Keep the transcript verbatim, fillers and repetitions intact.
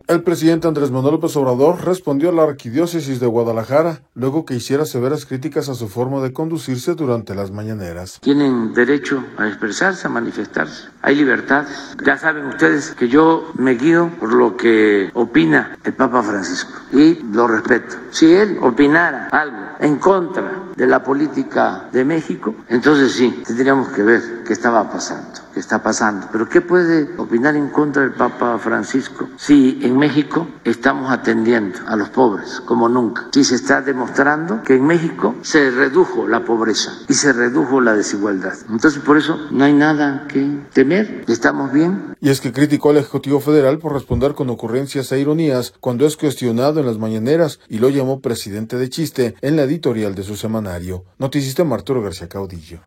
El presidente Andrés Manuel López Obrador respondió a la arquidiócesis de Guadalajara, luego que hiciera severas críticas a su forma de conducirse durante las mañaneras. Tienen derecho a expresarse, a manifestarse. Hay libertad. Ya saben ustedes que yo me guío por lo que opina el Papa Francisco y lo respeto. Si él opinara algo en contra de la política de México, entonces sí, tendríamos que ver qué estaba pasando, qué está pasando. Pero ¿qué puede opinar en contra del Papa Francisco si en México estamos atendiendo a los pobres como nunca? Si se está demostrando que en México se redujo la pobreza y se redujo la desigualdad. Entonces por eso no hay nada que temer, estamos bien. Y es que criticó al Ejecutivo Federal por responder con ocurrencias e ironías cuando es cuestionado en las mañaneras y lo llamó presidente de chiste en la editorial de su semanario. Noticista Arturo García Caudillo.